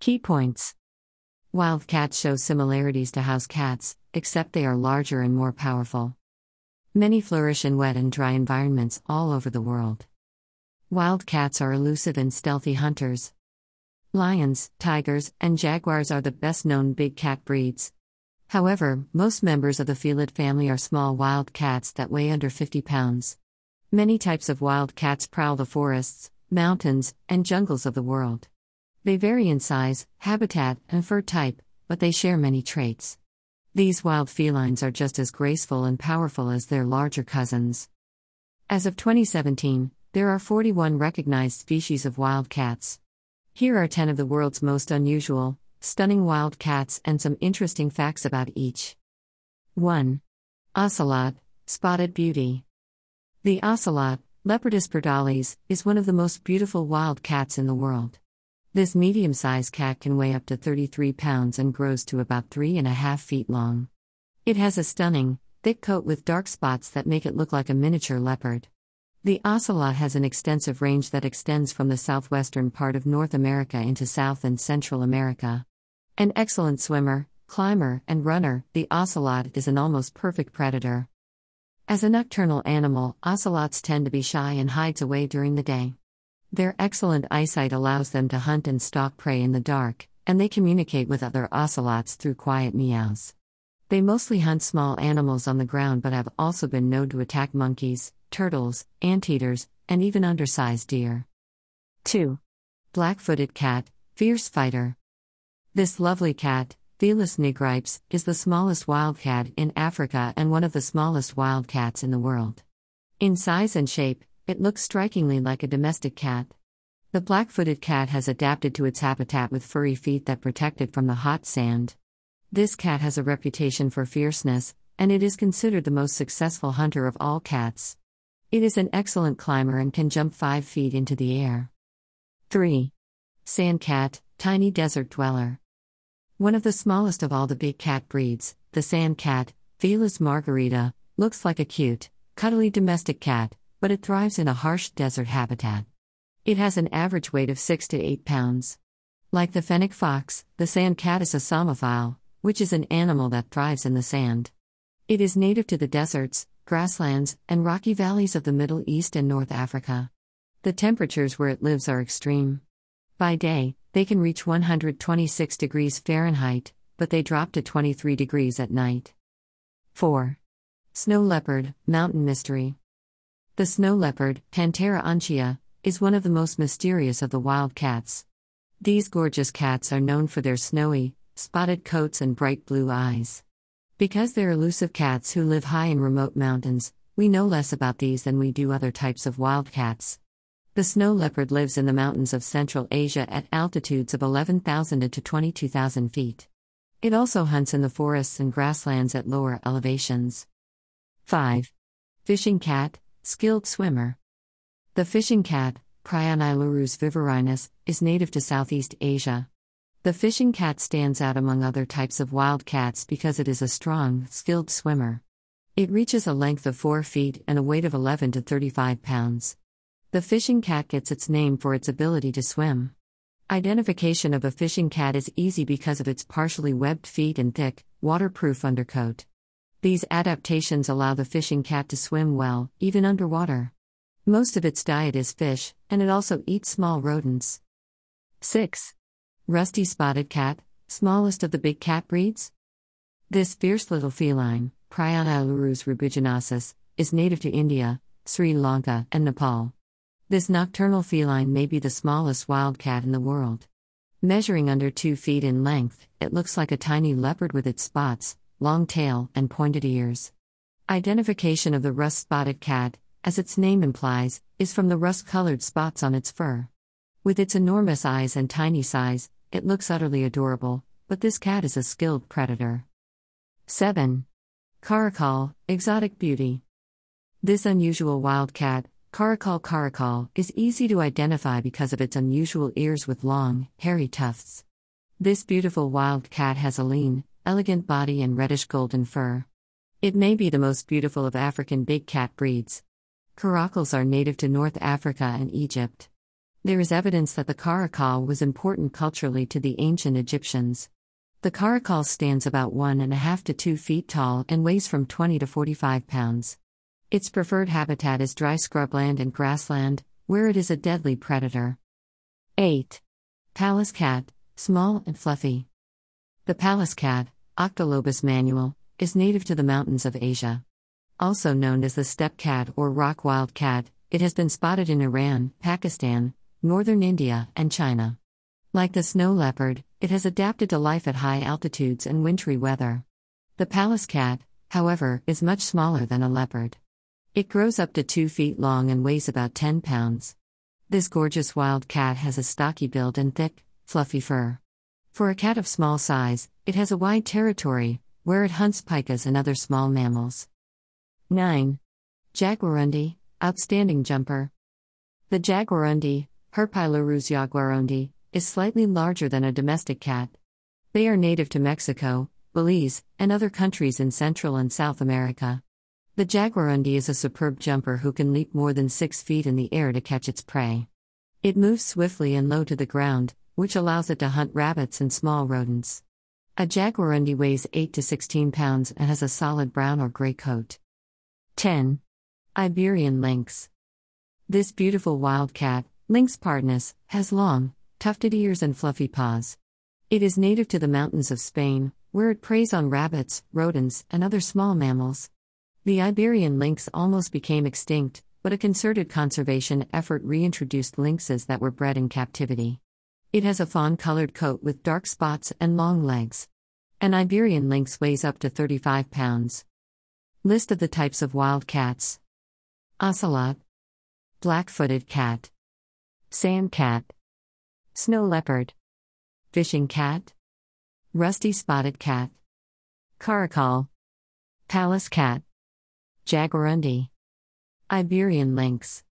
Key points. Wild cats show similarities to house cats, except they are larger and more powerful. Many flourish in wet and dry environments all over the world. Wild cats are elusive and stealthy hunters. Lions, tigers, and jaguars are the best-known big cat breeds. However, most members of the Felis family are small wild cats that weigh under 50 pounds. Many types of wild cats prowl the forests, mountains, and jungles of the world. They vary in size, habitat, and fur type, but they share many traits. These wild felines are just as graceful and powerful as their larger cousins. As of 2017, there are 41 recognized species of wild cats. Here are 10 of the world's most unusual, stunning wild cats and some interesting facts about each. 1. Ocelot, spotted beauty. The ocelot, Leopardus pardalis, is one of the most beautiful wild cats in the world. This medium-sized cat can weigh up to 33 pounds and grows to about 3.5 feet long. It has a stunning, thick coat with dark spots that make it look like a miniature leopard. The ocelot has an extensive range that extends from the southwestern part of North America into South and Central America. An excellent swimmer, climber, and runner, the ocelot is an almost perfect predator. As a nocturnal animal, ocelots tend to be shy and hides away during the day. Their excellent eyesight allows them to hunt and stalk prey in the dark, and they communicate with other ocelots through quiet meows. They mostly hunt small animals on the ground but have also been known to attack monkeys, turtles, anteaters, and even undersized deer. 2. Black-footed cat, fierce fighter. This lovely cat, Felis nigripes, is the smallest wildcat in Africa and one of the smallest wildcats in the world. In size and shape, it looks strikingly like a domestic cat. The black-footed cat has adapted to its habitat with furry feet that protect it from the hot sand. This cat has a reputation for fierceness, and it is considered the most successful hunter of all cats. It is an excellent climber and can jump 5 feet into the air. 3. Sand cat, tiny desert dweller. One of the smallest of all the big cat breeds, the sand cat, Felis margarita, looks like a cute, cuddly domestic cat, but it thrives in a harsh desert habitat. It has an average weight of 6 to 8 pounds. Like the fennec fox, the sand cat is a psaumophile, which is an animal that thrives in the sand. It is native to the deserts, grasslands, and rocky valleys of the Middle East and North Africa. The temperatures where it lives are extreme. By day, they can reach 126 degrees Fahrenheit, but they drop to 23 degrees at night. 4. Snow leopard, mountain mystery. The snow leopard, Panthera onchia, is one of the most mysterious of the wild cats. These gorgeous cats are known for their snowy, spotted coats and bright blue eyes. Because they're elusive cats who live high in remote mountains, we know less about these than we do other types of wild cats. The snow leopard lives in the mountains of Central Asia at altitudes of 11,000 to 22,000 feet. It also hunts in the forests and grasslands at lower elevations. 5. Fishing cat, skilled swimmer. The fishing cat, Prionilurus vivarinus, is native to Southeast Asia. The fishing cat stands out among other types of wild cats because it is a strong, skilled swimmer. It reaches a length of 4 feet and a weight of 11 to 35 pounds. The fishing cat gets its name for its ability to swim. Identification of a fishing cat is easy because of its partially webbed feet and thick, waterproof undercoat. These adaptations allow the fishing cat to swim well, even underwater. Most of its diet is fish, and it also eats small rodents. 6. Rusty spotted cat, smallest of the big cat breeds. This fierce little feline, Prionilurus rubiginosus, is native to India, Sri Lanka, and Nepal. This nocturnal feline may be the smallest wild cat in the world. Measuring under 2 feet in length, it looks like a tiny leopard with its spots, long tail, and pointed ears. Identification of the rust-spotted cat, as its name implies, is from the rust-colored spots on its fur. With its enormous eyes and tiny size, it looks utterly adorable, but this cat is a skilled predator. 7. Caracal, exotic beauty. This unusual wild cat, Caracal is easy to identify because of its unusual ears with long, hairy tufts. This beautiful wild cat has a lean, elegant body and reddish-golden fur. It may be the most beautiful of African big cat breeds. Caracals are native to North Africa and Egypt. There is evidence that the caracal was important culturally to the ancient Egyptians. The caracal stands about 1.5 to 2 feet tall and weighs from 20 to 45 pounds. Its preferred habitat is dry scrubland and grassland, where it is a deadly predator. 8. Pallas cat, small and fluffy. The Pallas cat, Octolobus manuel, is native to the mountains of Asia. Also known as the steppe cat or rock wild cat, it has been spotted in Iran, Pakistan, northern India, and China. Like the snow leopard, it has adapted to life at high altitudes and wintry weather. The Pallas cat, however, is much smaller than a leopard. It grows up to 2 feet long and weighs about 10 pounds. This gorgeous wild cat has a stocky build and thick, fluffy fur. For a cat of small size, it has a wide territory, where it hunts pikas and other small mammals. 9. Jaguarundi, outstanding jumper. The jaguarundi, Herpylurus jaguarundi, is slightly larger than a domestic cat. They are native to Mexico, Belize, and other countries in Central and South America. The jaguarundi is a superb jumper who can leap more than 6 feet in the air to catch its prey. It moves swiftly and low to the ground, which allows it to hunt rabbits and small rodents. A jaguarundi weighs 8 to 16 pounds and has a solid brown or gray coat. 10. Iberian lynx. This beautiful wild cat, Lynx pardinus, has long, tufted ears and fluffy paws. It is native to the mountains of Spain, where it preys on rabbits, rodents, and other small mammals. The Iberian lynx almost became extinct, but a concerted conservation effort reintroduced lynxes that were bred in captivity. It has a fawn-colored coat with dark spots and long legs. An Iberian lynx weighs up to 35 pounds. List of the types of wild cats. Ocelot. Black-footed cat. Sand cat. Snow leopard. Fishing cat. Rusty spotted cat. Caracal. Pallas cat. Jaguarundi. Iberian lynx.